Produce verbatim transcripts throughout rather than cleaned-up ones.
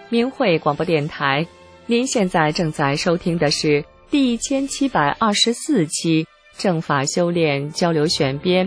明慧广播电台，您现在正在收听的是第一千七百二十四期正法修炼交流选编。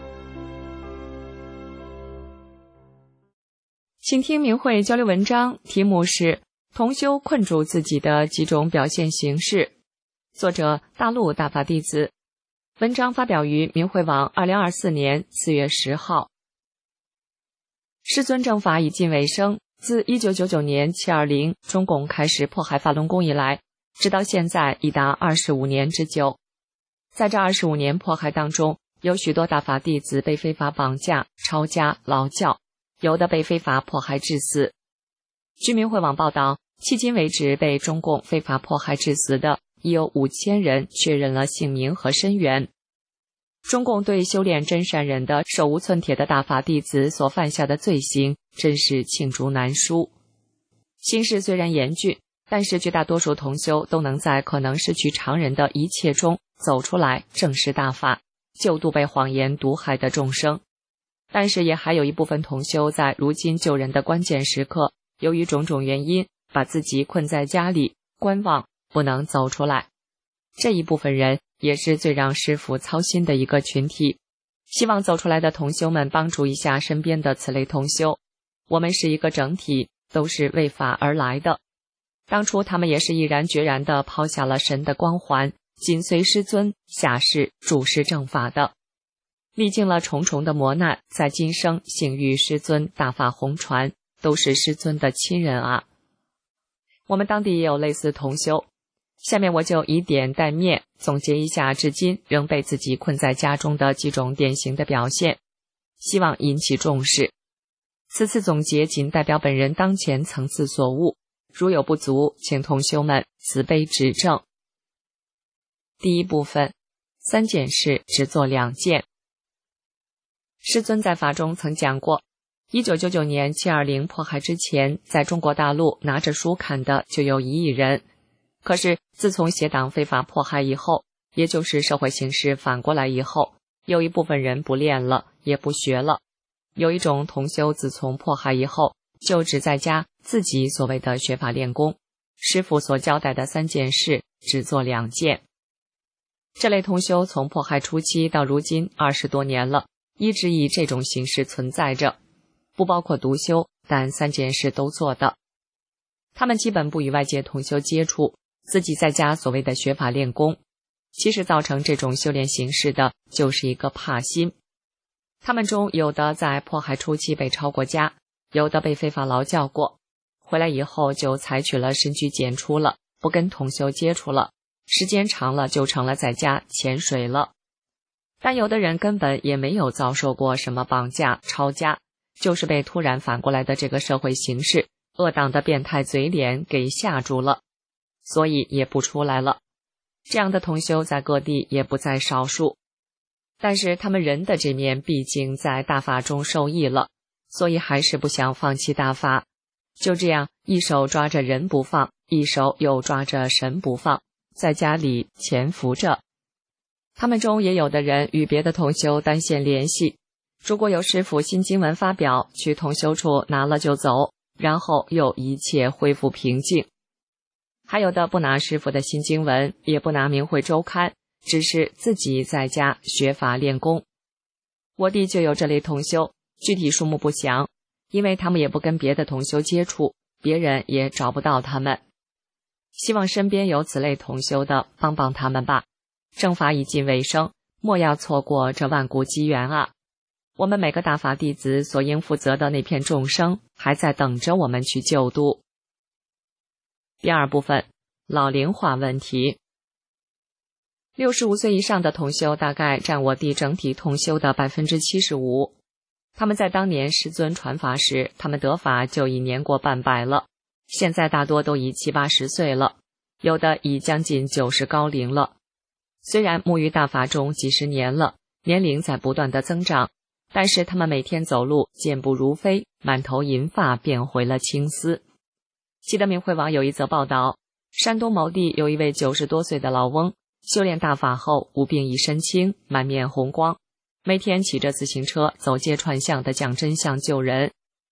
请听明慧交流文章，题目是同修困住自己的几种表现形式，作者大陆大法弟子，文章发表于明慧网二零二四年四月十号。师尊正法已近尾声，自一九九九年七二零中共开始迫害法轮功以来，直到现在已达二十五年之久。在这二十五年迫害当中，有许多大法弟子被非法绑架、抄家、劳教，有的被非法迫害致死。据明慧网报道，迄今为止被中共非法迫害致死的已有五千人确认了姓名和身源。中共对修炼真善忍的手无寸铁的大法弟子所犯下的罪行，真是罄竹难书。形势虽然严峻，但是绝大多数同修都能在可能失去常人的一切中走出来，正视大法，救度被谎言毒害的众生。但是也还有一部分同修在如今救人的关键时刻，由于种种原因，把自己困在家里观望，不能走出来。这一部分人也是最让师父操心的一个群体，希望走出来的同修们帮助一下身边的此类同修。我们是一个整体，都是为法而来的。当初他们也是毅然决然地抛下了神的光环，紧随师尊下世主持正法的，历经了重重的磨难，在今生幸遇师尊大法红传，都是师尊的亲人啊。我们当地也有类似同修，下面我就以点带面总结一下至今仍被自己困在家中的几种典型的表现，希望引起重视。此次总结仅代表本人当前层次所悟，如有不足，请同修们慈悲指正。第一部分，三件事只做两件。师尊在法中曾讲过，一九九九年七二零迫害之前，在中国大陆拿着书看的就有一亿人。可是自从邪党非法迫害以后，也就是社会形势反过来以后，有一部分人不练了，也不学了。有一种同修自从迫害以后，就只在家自己所谓的学法练功，师父所交代的三件事只做两件。这类同修从迫害初期到如今二十多年了，一直以这种形式存在着，不包括独修，但三件事都做的。他们基本不与外界同修接触，自己在家所谓的学法练功，其实造成这种修炼形式的就是一个怕心。他们中有的在迫害初期被抄过家，有的被非法劳教过，回来以后就采取了深居简出了，不跟同修接触了，时间长了就成了在家潜水了。但有的人根本也没有遭受过什么绑架、抄家，就是被突然反过来的这个社会形势、恶党的变态嘴脸给吓住了，所以也不出来了。这样的同修在各地也不在少数，但是他们人的这面毕竟在大法中受益了，所以还是不想放弃大法。就这样一手抓着人不放，一手又抓着神不放，在家里潜伏着。他们中也有的人与别的同修单线联系，如果有师父新经文发表，去同修处拿了就走，然后又一切恢复平静。还有的不拿师父的新经文，也不拿明慧周刊，只是自己在家学法练功。我地就有这类同修，具体数目不详，因为他们也不跟别的同修接触，别人也找不到他们。希望身边有此类同修的帮帮他们吧。正法已近尾声，莫要错过这万古机缘啊！我们每个大法弟子所应负责的那片众生，还在等着我们去救度。第二部分，老龄化问题。六十五岁以上的同修大概占我地整体同修的 百分之七十五。 他们在当年师尊传法时，他们得法就已年过半百了，现在大多都已七八十岁了，有的已将近九十高龄了。虽然沐于大法中几十年了，年龄在不断的增长，但是他们每天走路健步如飞，满头银发变回了青丝。记得明慧网有一则报道，山东某地有一位九十多岁的老翁，修炼大法后无病一身轻，满面红光，每天骑着自行车走街串巷的讲真相救人。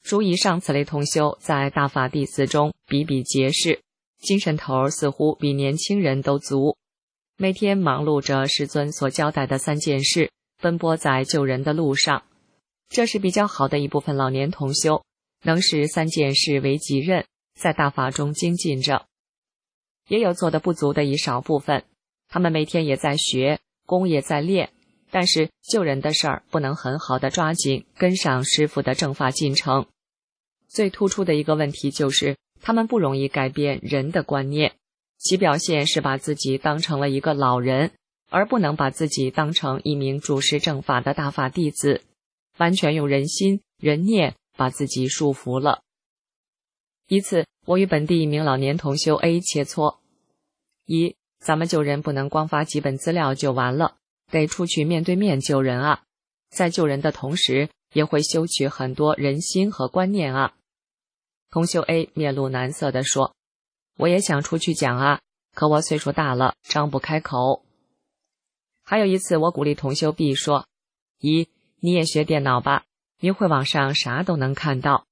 属以上此类同修在大法弟子中比比皆是，精神头似乎比年轻人都足，每天忙碌着师尊所交代的三件事，奔波在救人的路上。这是比较好的一部分老年同修，能使三件事为己任，在大法中精进着。也有做得不足的一少部分，他们每天也在学，功也在练，但是救人的事儿不能很好的抓紧跟上师父的正法进程。最突出的一个问题就是他们不容易改变人的观念，其表现是把自己当成了一个老人，而不能把自己当成一名主持正法的大法弟子，完全用人心人念把自己束缚了。一次，我与本地一名老年同修 A 切磋：一，咱们救人不能光发几本资料就完了，得出去面对面救人啊，在救人的同时也会修取很多人心和观念啊。同修 A 面露难色地说：我也想出去讲啊，可我岁数大了，张不开口。还有一次，我鼓励同修 B 说：一，你也学电脑吧，明慧网上啥都能看到。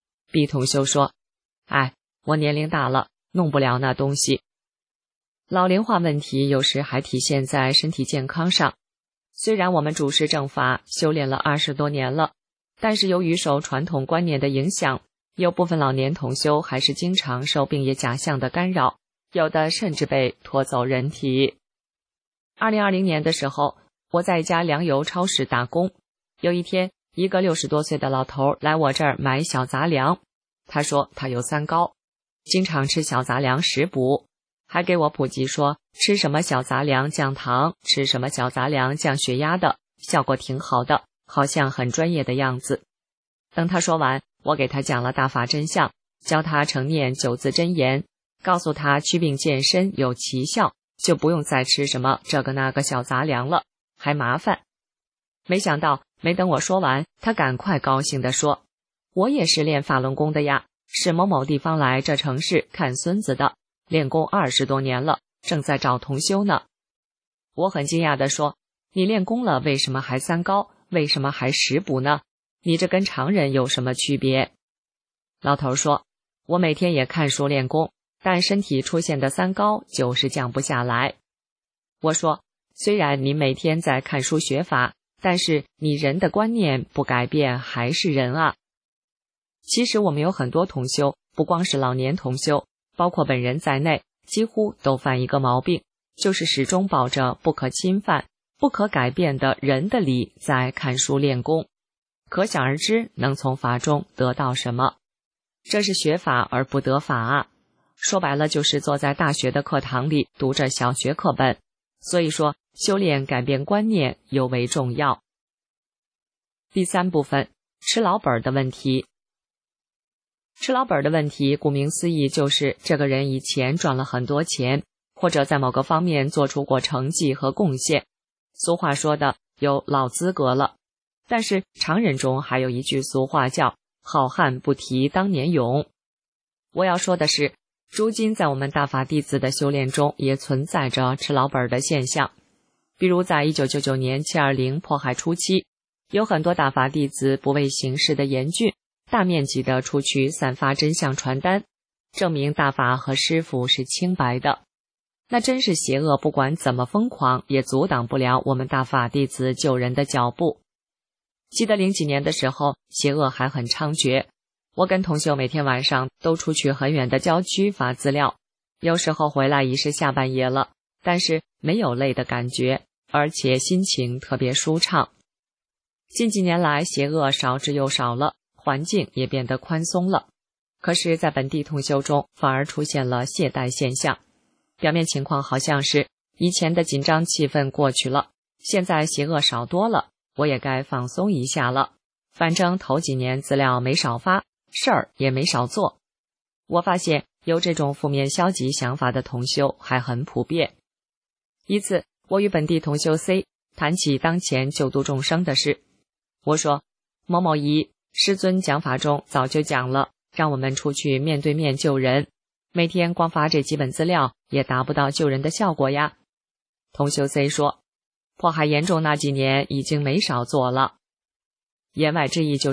B 同修说：哎，我年龄大了，弄不了那东西。老龄化问题有时还体现在身体健康上。虽然我们主持正法修炼了二十多年了，但是由于受传统观念的影响，有部分老年同修还是经常受病业假象的干扰，有的甚至被拖走人体。二零二零年的时候，我在一家粮油超市打工，有一天，一个六十多岁的老头来我这儿买小杂粮，他说他有三高，经常吃小杂粮食补，还给我普及说吃什么小杂粮降糖，吃什么小杂粮降血压的，效果挺好的，好像很专业的样子。等他说完，我给他讲了大法真相，教他成念九字真言，告诉他祛病健身有奇效，就不用再吃什么这个那个小杂粮了，还麻烦。没想到没等我说完，他赶快高兴地说：我也是练法轮功的呀，是某某地方来这城市看孙子的，练功二十多年了，正在找同修呢。我很惊讶地说：你练功了，为什么还三高？为什么还食补呢？你这跟常人有什么区别？老头说：我每天也看书练功，但身体出现的三高就是降不下来。我说：虽然你每天在看书学法，但是你人的观念不改变还是人啊。其实我们有很多同修，不光是老年同修，包括本人在内，几乎都犯一个毛病，就是始终抱着不可侵犯、不可改变的人的理在看书练功。可想而知，能从法中得到什么？这是学法而不得法啊！说白了，就是坐在大学的课堂里读着小学课本。所以说，修炼改变观念尤为重要。第三部分，吃老本的问题。吃老本的问题，顾名思义，就是这个人以前赚了很多钱，或者在某个方面做出过成绩和贡献。俗话说的有老资格了。但是常人中还有一句俗话叫好汉不提当年勇。我要说的是，如今在我们大法弟子的修炼中也存在着吃老本的现象。比如在一九九九年七二零迫害初期，有很多大法弟子不畏形势的严峻，大面积的出去散发真相传单，证明大法和师父是清白的。那真是邪恶，不管怎么疯狂，也阻挡不了我们大法弟子救人的脚步。记得零几年的时候，邪恶还很猖獗，我跟同修每天晚上都出去很远的郊区发资料，有时候回来已是下半夜了，但是没有累的感觉，而且心情特别舒畅。近几年来，邪恶少之又少了，环境也变得宽松了，可是在本地同修中反而出现了懈怠现象。表面情况好像是以前的紧张气氛过去了，现在邪恶少多了，我也该放松一下了。反正头几年资料没少发，事儿也没少做。我发现有这种负面消极想法的同修还很普遍。一次，我与本地同修 C 谈起当前救度众生的事，我说：某某一，师尊讲法中早就讲了，让我们出去面对面救人，每天光发这几本资料也达不到救人的效果呀。同修 C 说：迫害严重那几年已经没少做了。言外之意就是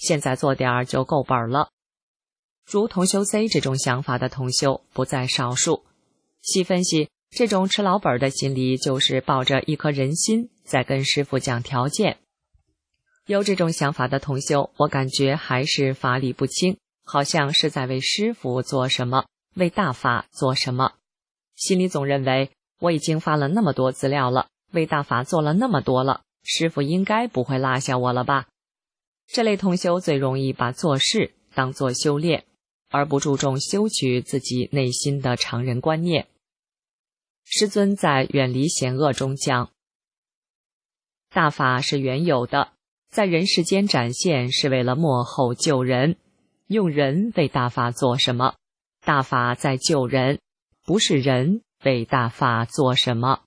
现在做点儿就够本了。如同修 C 这种想法的同修不在少数。细分析，这种吃老本的心理就是抱着一颗人心在跟师父讲条件。有这种想法的同修，我感觉还是法理不清，好像是在为师父做什么，为大法做什么。心里总认为我已经发了那么多资料了，为大法做了那么多了，师父应该不会落下我了吧。这类同修最容易把做事当作修炼，而不注重修取自己内心的常人观念。师尊在远离险恶中讲，大法是原有的，在人世间展现是为了末后救人，用人为大法做什么？大法在救人，不是人为大法做什么。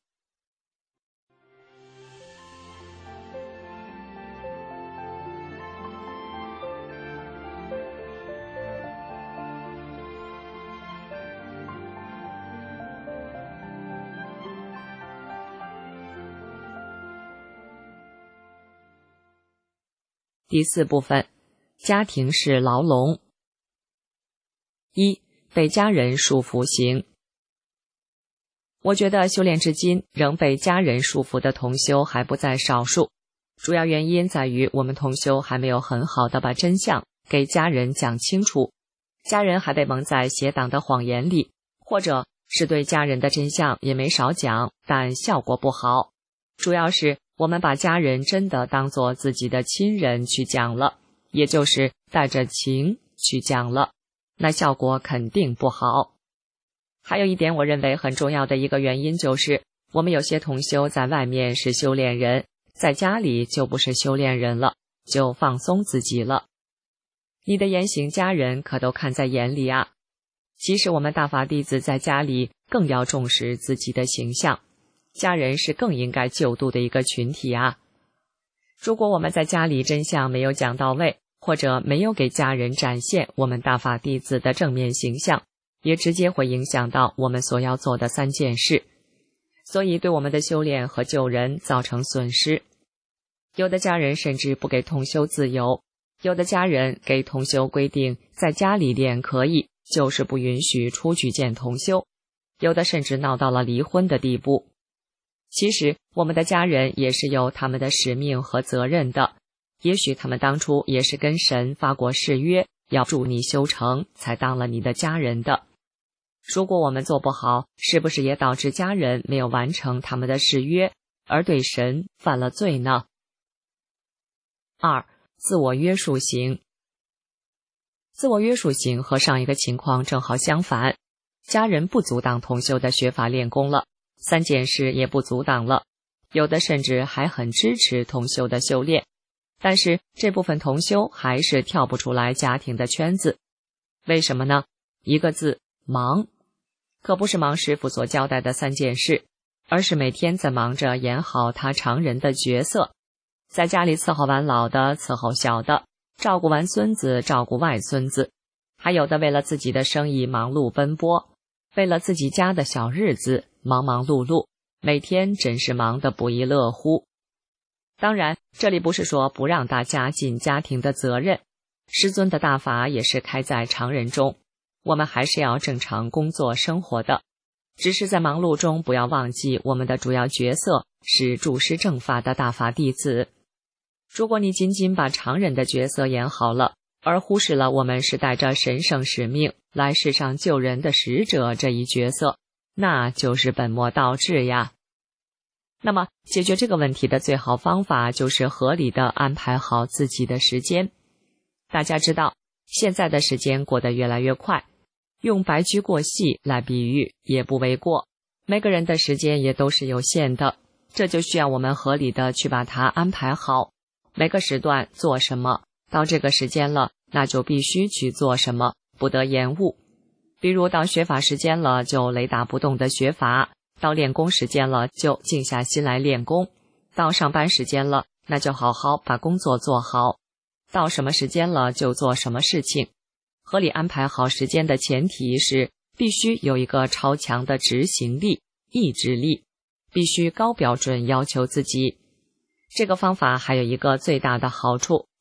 第四部分，家庭是牢笼。一、被家人束缚型。我觉得修炼至今仍被家人束缚的同修还不在少数，主要原因在于我们同修还没有很好的把真相给家人讲清楚，家人还被蒙在邪党的谎言里，或者是对家人的真相也没少讲，但效果不好。主要是我们把家人真的当作自己的亲人去讲了，也就是带着情去讲了，那效果肯定不好。还有一点我认为很重要的一个原因就是，我们有些同修在外面是修炼人，在家里就不是修炼人了，就放松自己了。你的言行家人可都看在眼里啊。其实我们大法弟子在家里更要重视自己的形象，家人是更应该救度的一个群体啊。如果我们在家里真相没有讲到位，或者没有给家人展现我们大法弟子的正面形象，也直接会影响到我们所要做的三件事，所以对我们的修炼和救人造成损失。有的家人甚至不给同修自由，有的家人给同修规定在家里练可以，就是不允许出去见同修，有的甚至闹到了离婚的地步。其实我们的家人也是有他们的使命和责任的，也许他们当初也是跟神发过誓约，要助你修成，才当了你的家人的。如果我们做不好，是不是也导致家人没有完成他们的誓约，而对神犯了罪呢？二、自我约束型。自我约束型和上一个情况正好相反，家人不阻挡同修的学法练功了，三件事也不阻挡了，有的甚至还很支持同修的修炼，但是这部分同修还是跳不出来家庭的圈子。为什么呢？一个字，忙。可不是忙师父所交代的三件事，而是每天在忙着演好他常人的角色，在家里伺候完老的，伺候小的，照顾完孙子，照顾外孙子，还有的为了自己的生意忙碌奔波，为了自己家的小日子忙忙碌碌，每天真是忙得不亦乐乎。当然，这里不是说不让大家尽家庭的责任，师尊的大法也是开在常人中，我们还是要正常工作生活的，只是在忙碌中不要忘记我们的主要角色是助师正法的大法弟子。如果你仅仅把常人的角色演好了，而忽视了我们是带着神圣使命来世上救人的使者这一角色，那就是本末倒置呀。那么解决这个问题的最好方法就是合理的安排好自己的时间。大家知道，现在的时间过得越来越快，用白驹过隙来比喻也不为过，每个人的时间也都是有限的，这就需要我们合理的去把它安排好，每个时段做什么，到这个时间了，那就必须去做什么，不得延误。比如到学法时间了，就雷打不动的学法，到练功时间了，就静下心来练功，到上班时间了，那就好好把工作做好，到什么时间了就做什么事情。合理安排好时间的前提是必须有一个超强的执行力、意志力，必须高标准要求自己。这个方法还有一个最大的好处，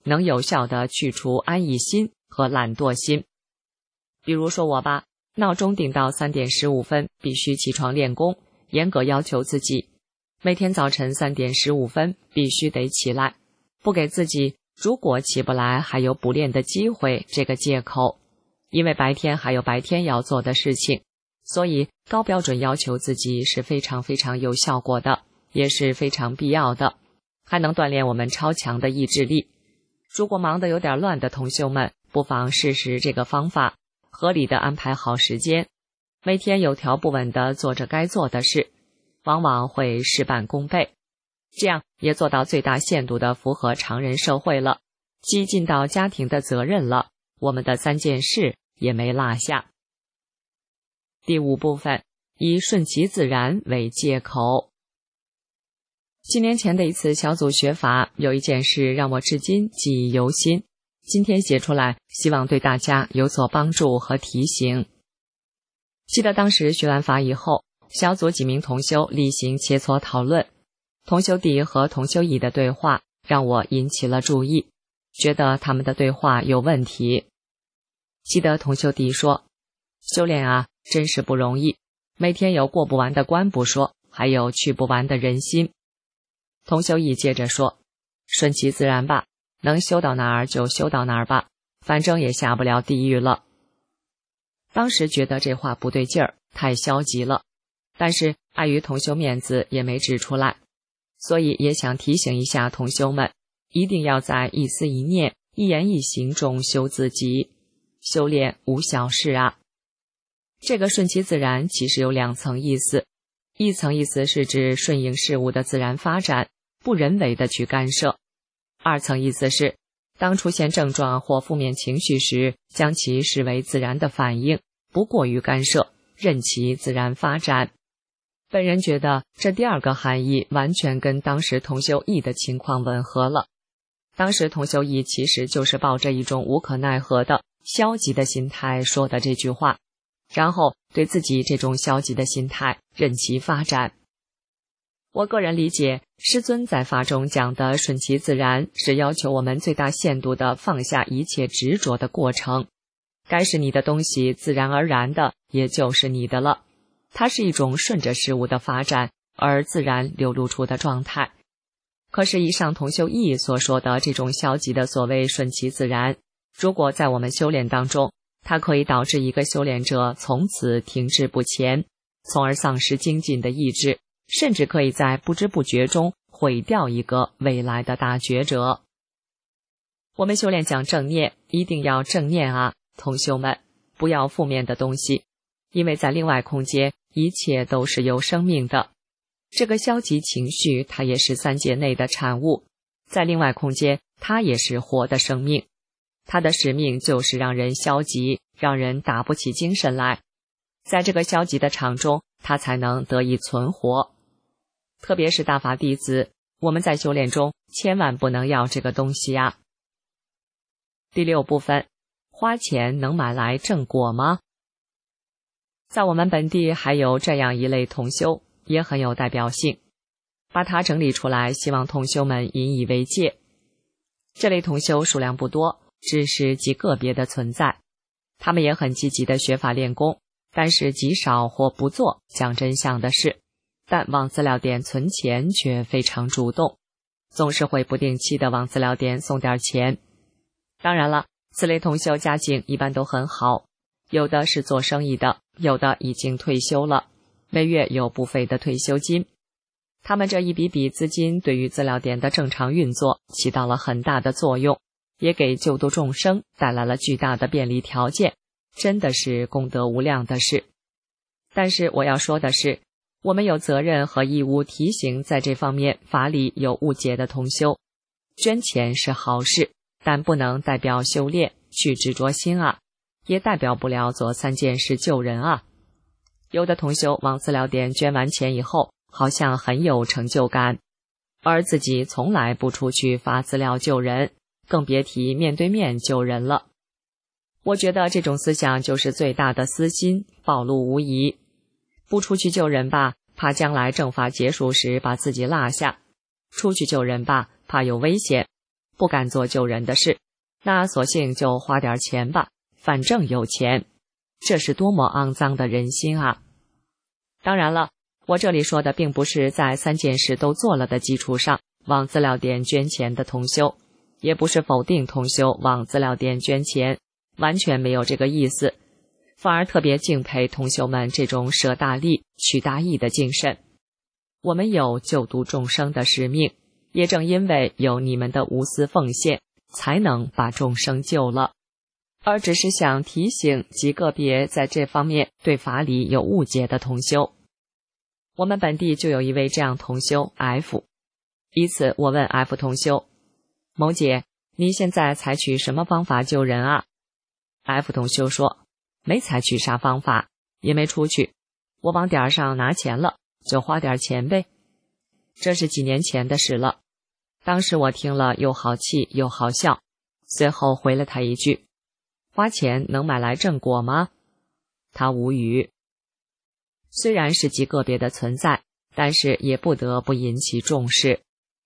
能有效地去除安逸心和懒惰心。比如说我吧，闹钟定到三点十五分必须起床练功，严格要求自己，每天早晨三点十五分必须得起来，不给自己如果起不来还有补练的机会这个借口。因为白天还有白天要做的事情，所以高标准要求自己是非常非常有效果的，也是非常必要的，还能锻炼我们超强的意志力。如果忙得有点乱的同修们，不妨试试这个方法，合理的安排好时间，每天有条不紊地做着该做的事，往往会事半功倍。这样也做到最大限度地符合常人社会了，既尽到家庭的责任了，我们的三件事也没落下。第五部分，以顺其自然为借口。几年前的一次小组学法，有一件事让我至今记忆犹新，今天写出来，希望对大家有所帮助和提醒。记得当时学完法以后，小组几名同修例行切磋讨论，同修弟和同修乙的对话让我引起了注意，觉得他们的对话有问题。记得同修弟说，修炼啊，真是不容易，每天有过不完的关不说，还有去不完的人心。同修乙接着说，顺其自然吧，能修到哪儿就修到哪儿吧，反正也下不了地狱了。当时觉得这话不对劲儿，太消极了，但是碍于同修面子也没指出来，所以也想提醒一下同修们，一定要在一思一念、一言一行中修自己，修炼无小事啊。这个顺其自然其实有两层意思，一层意思是指顺应事物的自然发展，不人为的去干涉；二层意思是，当出现症状或负面情绪时，将其视为自然的反应，不过于干涉，任其自然发展。本人觉得这第二个含义完全跟当时同修乙的情况吻合了。当时同修乙其实就是抱着一种无可奈何的消极的心态说的这句话，然后对自己这种消极的心态任其发展。我个人理解，师尊在法中讲的顺其自然，是要求我们最大限度地放下一切执着的过程。该是你的东西，自然而然的，也就是你的了。它是一种顺着事物的发展而自然流露出的状态。可是以上同修义所说的这种消极的所谓顺其自然，如果在我们修炼当中，它可以导致一个修炼者从此停滞不前，从而丧失精进的意志，甚至可以在不知不觉中毁掉一个未来的大觉者。我们修炼讲正念，一定要正念啊，同修们，不要负面的东西，因为在另外空间，一切都是有生命的。这个消极情绪，它也是三界内的产物，在另外空间，它也是活的生命。它的使命就是让人消极，让人打不起精神来。在这个消极的场中，它才能得以存活。特别是大法弟子，我们在修炼中千万不能要这个东西啊。第六部分，花钱能买来正果吗？在我们本地还有这样一类同修，也很有代表性，把它整理出来，希望同修们引以为戒。这类同修数量不多，只是极个别的存在，他们也很积极的学法练功，但是极少或不做讲真相的事，但往资料点存钱却非常主动，总是会不定期的往资料点送点钱。当然了，此类同修家境一般都很好，有的是做生意的，有的已经退休了，每月有不菲的退休金。他们这一笔笔资金对于资料点的正常运作起到了很大的作用，也给救度众生带来了巨大的便利条件，真的是功德无量的事。但是我要说的是，我们有责任和义务提醒在这方面法理有误解的同修，捐钱是好事，但不能代表修炼去执着心啊，也代表不了做三件事救人啊。有的同修往资料点捐完钱以后，好像很有成就感，而自己从来不出去发资料救人，更别提面对面救人了。我觉得这种思想就是最大的私心，暴露无遗。不出去救人吧，怕将来正法结束时把自己落下；出去救人吧，怕有危险。 不敢做救人的事，那索性就花点钱吧，反正有钱。这是多么肮脏的人心啊！当然了，我这里说的并不是在三件事都做了的基础上往资料店捐钱的同修，也不是否定同修往资料店捐钱，完全没有这个意思，反而特别敬佩同修们这种舍大利取大义的精神。我们有救度众生的使命，也正因为有你们的无私奉献，才能把众生救了。而只是想提醒极个别在这方面对法理有误解的同修。我们本地就有一位这样同修 F， 因此我问 F 同修，某姐，你现在采取什么方法救人啊？ F 同修说，没采取啥方法，也没出去，我往点上拿钱了，就花点钱呗。这是几年前的事了，当时我听了又好气又好笑，随后回了他一句，花钱能买来正果吗？他无语。虽然是极个别的存在，但是也不得不引起重视。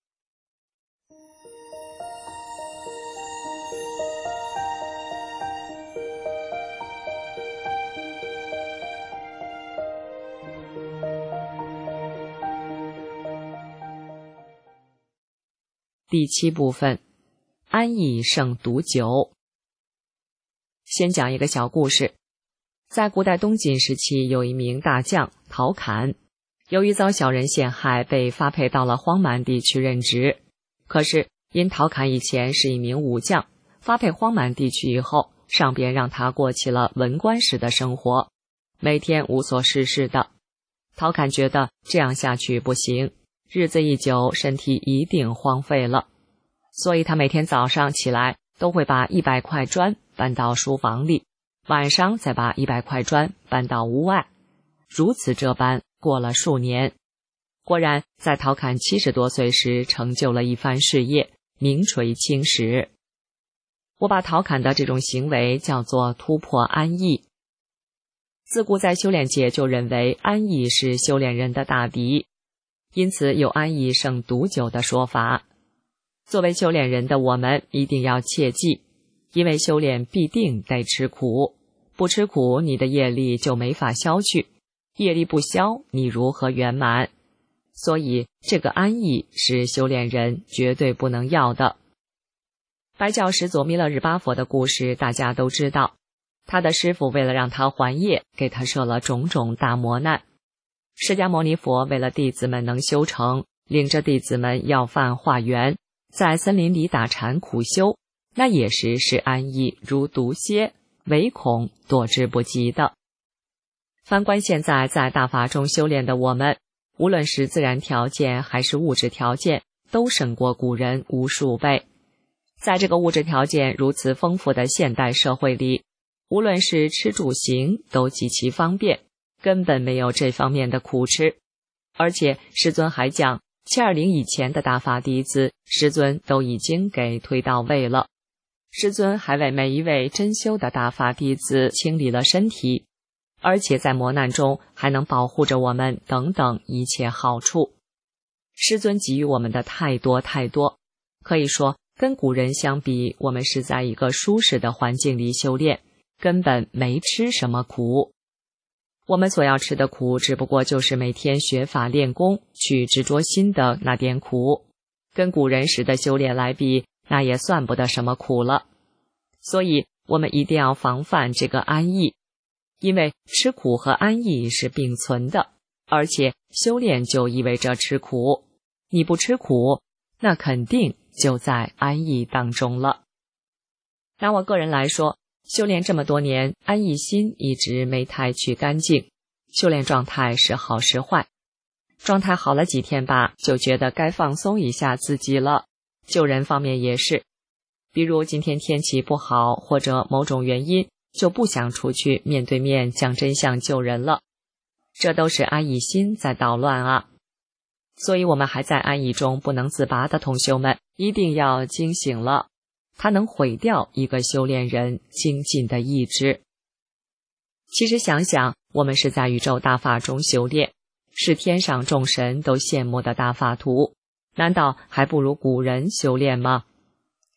第七部分，安逸胜毒酒。先讲一个小故事。在古代东晋时期，有一名大将陶侃，由于遭小人陷害，被发配到了荒蛮地区任职。可是因陶侃以前是一名武将，发配荒蛮地区以后，上边让他过起了文官式的生活，每天无所事事的。陶侃觉得这样下去不行，日子一久，身体一定荒废了，所以他每天早上起来都会把一百块砖搬到书房里，晚上再把一百块砖搬到屋外，如此这般过了数年。果然在陶侃七十多岁时成就了一番事业，名垂青史。我把陶侃的这种行为叫做突破安逸。自古在修炼界就认为安逸是修炼人的大敌，因此有安逸胜毒酒的说法。作为修炼人的我们一定要切记，因为修炼必定得吃苦，不吃苦你的业力就没法消去，业力不消你如何圆满？所以这个安逸是修炼人绝对不能要的。白教始祖弥勒日巴佛的故事大家都知道，他的师父为了让他还业，给他设了种种大磨难。释迦牟尼佛为了弟子们能修成，领着弟子们要饭化缘，在森林里打禅苦修，那也是使安逸如毒蝎，唯恐躲之不及的。反观现在在大法中修炼的我们，无论是自然条件还是物质条件，都胜过古人无数倍。在这个物质条件如此丰富的现代社会里，无论是吃住行都极其方便，根本没有这方面的苦吃。而且师尊还讲，七二零以前的大法弟子，师尊都已经给推到位了。师尊还为每一位真修的大法弟子清理了身体，而且在磨难中还能保护着我们等等一切好处。师尊给予我们的太多太多，可以说跟古人相比，我们是在一个舒适的环境里修炼，根本没吃什么苦。我们所要吃的苦，只不过就是每天学法练功去执着心的那点苦，跟古人时的修炼来比，那也算不得什么苦了。所以我们一定要防范这个安逸，因为吃苦和安逸是并存的，而且修炼就意味着吃苦，你不吃苦，那肯定就在安逸当中了。拿我个人来说，修炼这么多年，安逸心一直没太去干净，修炼状态是好是坏。状态好了几天吧，就觉得该放松一下自己了。救人方面也是，比如今天天气不好，或者某种原因，就不想出去面对面讲真相救人了。这都是安逸心在捣乱啊。所以我们还在安逸中不能自拔的同修们，一定要惊醒了，它能毁掉一个修炼人精进的意志。其实想想，我们是在宇宙大法中修炼，是天上众神都羡慕的大法图，难道还不如古人修炼吗？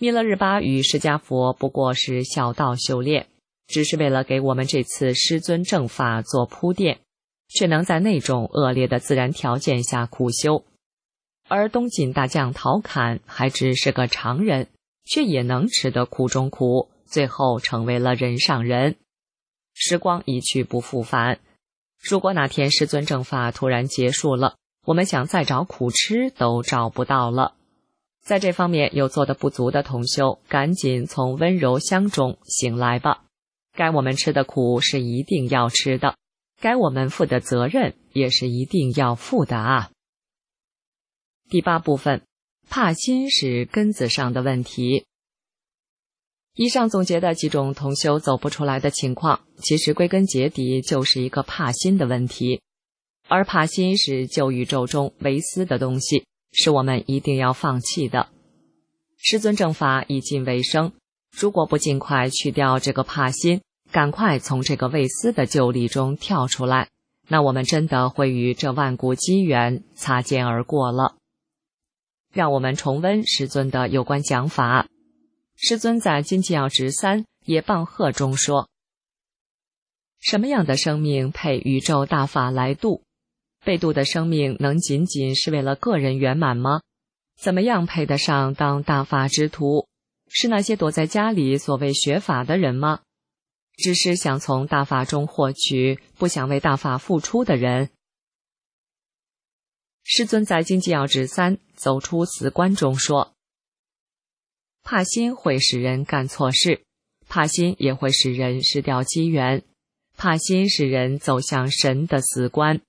弥勒日巴与释迦佛不过是小道修炼，只是为了给我们这次师尊正法做铺垫，却能在那种恶劣的自然条件下苦修。而东晋大将陶侃还只是个常人，却也能吃得苦中苦，最后成为了人上人。时光一去不复返，如果哪天师尊正法突然结束了，我们想再找苦吃都找不到了。在这方面有做得不足的同修，赶紧从温柔乡中醒来吧。该我们吃的苦是一定要吃的，该我们负的责任也是一定要负的啊。第八部分，怕心是根子上的问题。以上总结的几种同修走不出来的情况，其实归根结底就是一个怕心的问题。而怕心是旧宇宙中唯私的东西，是我们一定要放弃的。师尊正法已近尾声，如果不尽快去掉这个怕心，赶快从这个未私的旧理中跳出来，那我们真的会与这万古机缘擦肩而过了。让我们重温师尊的有关讲法。师尊在《金纪要旨三野棒鹤》中说，什么样的生命配宇宙大法来度？被度的生命能仅仅是为了个人圆满吗？怎么样配得上当大法之徒？是那些躲在家里所谓学法的人吗？只是想从大法中获取，不想为大法付出的人。师尊在《金纪要旨三走出死关中说，怕心会使人干错事，怕心也会使人失掉机缘，怕心使人走向神的死关。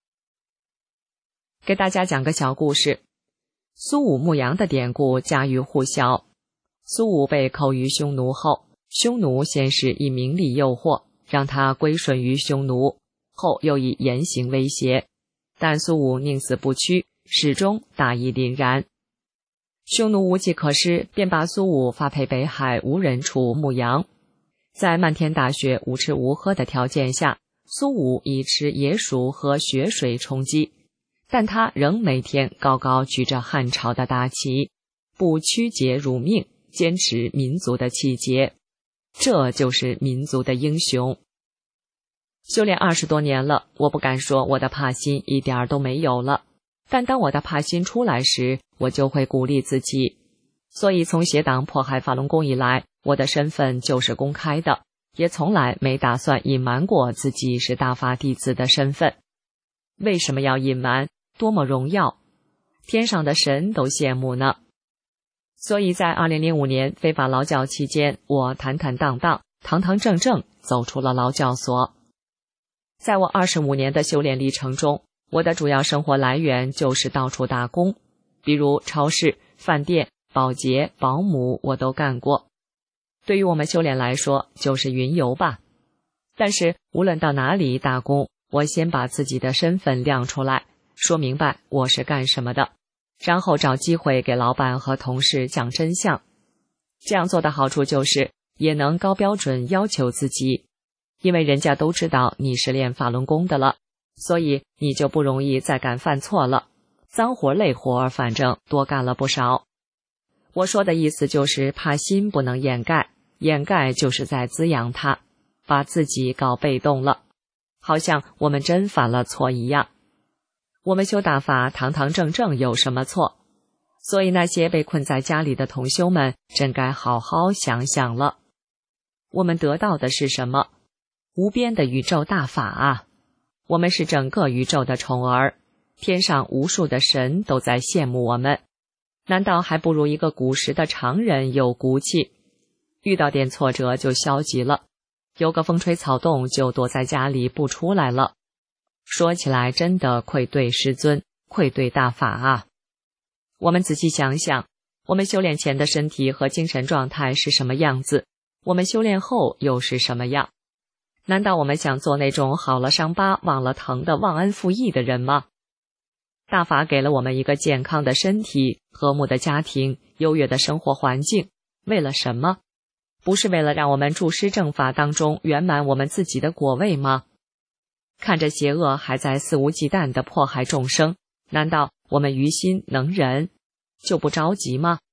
给大家讲个小故事。苏武牧羊的典故家喻户晓。苏武被扣于匈奴后，匈奴先是以名利诱惑，让他归顺于匈奴，后又以言行威胁，但苏武宁死不屈，始终大义凛然。匈奴无计可施，便把苏武发配北海无人处牧羊。在漫天大雪无吃无喝的条件下，苏武以吃野鼠和雪水充饥，但他仍每天高高举着汉朝的大旗，不曲解辱命，坚持民族的气节。这就是民族的英雄。修炼二十多年了，我不敢说我的怕心一点儿都没有了，但当我的怕心出来时，我就会鼓励自己。所以从邪党迫害法轮功以来，我的身份就是公开的，也从来没打算隐瞒过自己是大法弟子的身份。为什么要隐瞒？多么荣耀，天上的神都羡慕呢。所以在二零零五年非法劳教期间，我坦坦荡荡、堂堂正正走出了劳教所。在我二十五年的修炼历程中，我的主要生活来源就是到处打工，比如超市、饭店、保洁、保姆我都干过。对于我们修炼来说，就是云游吧。但是无论到哪里打工，我先把自己的身份亮出来，说明白我是干什么的，然后找机会给老板和同事讲真相。这样做的好处就是也能高标准要求自己，因为人家都知道你是练法轮功的了，所以你就不容易再敢犯错了。脏活累活反正多干了不少。我说的意思就是怕心不能掩盖，掩盖就是在滋养它，把自己搞被动了，好像我们真犯了错一样。我们修大法堂堂正正有什么错？所以那些被困在家里的同修们真该好好想想了。我们得到的是什么？无边的宇宙大法啊！我们是整个宇宙的宠儿，天上无数的神都在羡慕我们，难道还不如一个古时的常人有骨气？遇到点挫折就消极了，有个风吹草动就躲在家里不出来了。说起来真的愧对师尊，愧对大法啊！我们仔细想想，我们修炼前的身体和精神状态是什么样子，我们修炼后又是什么样？难道我们想做那种好了伤疤忘了疼的忘恩负义的人吗？大法给了我们一个健康的身体、和睦的家庭、优越的生活环境，为了什么？不是为了让我们助师正法当中圆满我们自己的果位吗？看着邪恶还在肆无忌惮地迫害众生，难道我们于心能忍，就不着急吗？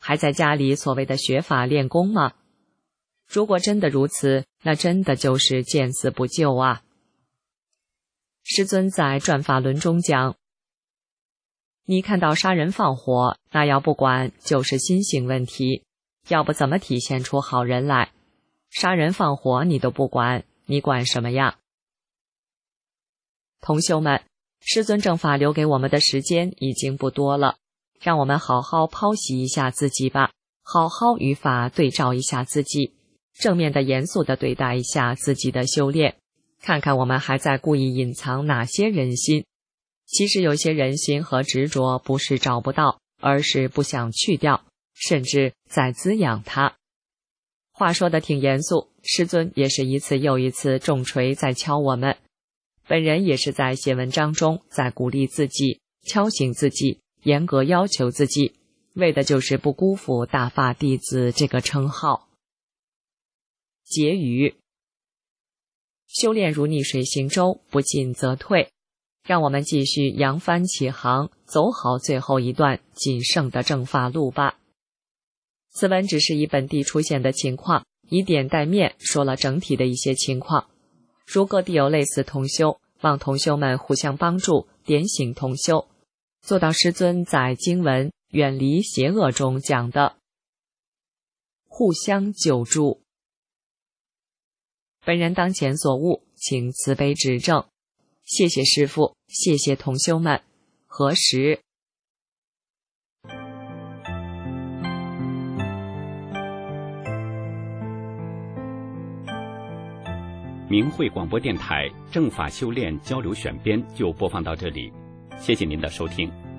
还在家里所谓的学法练功吗？如果真的如此，那真的就是见死不救啊！师尊在转法轮中讲，你看到杀人放火，那要不管就是心性问题，要不怎么体现出好人来？杀人放火你都不管，你管什么呀？同修们，师尊正法留给我们的时间已经不多了，让我们好好剖析一下自己吧，好好与法对照一下自己，正面的严肃的对待一下自己的修炼，看看我们还在故意隐藏哪些人心。其实有些人心和执着不是找不到，而是不想去掉，甚至在滋养它。话说的挺严肃，师尊也是一次又一次重锤在敲我们，本人也是在写文章中在鼓励自己，敲醒自己，严格要求自己，为的就是不辜负大法弟子这个称号。结语：修炼如逆水行舟，不进则退，让我们继续扬帆起航，走好最后一段仅剩的正法路吧。此文只是以本地出现的情况，以点带面说了整体的一些情况。如各地有类似同修，望同修们互相帮助，点醒同修，做到师尊在经文远离邪恶中讲的互相救助。本人当前所悟，请慈悲指正。谢谢师父，谢谢同修们。何时？ 明慧广播电台正法修炼交流选编就播放到这里，谢谢您的收听。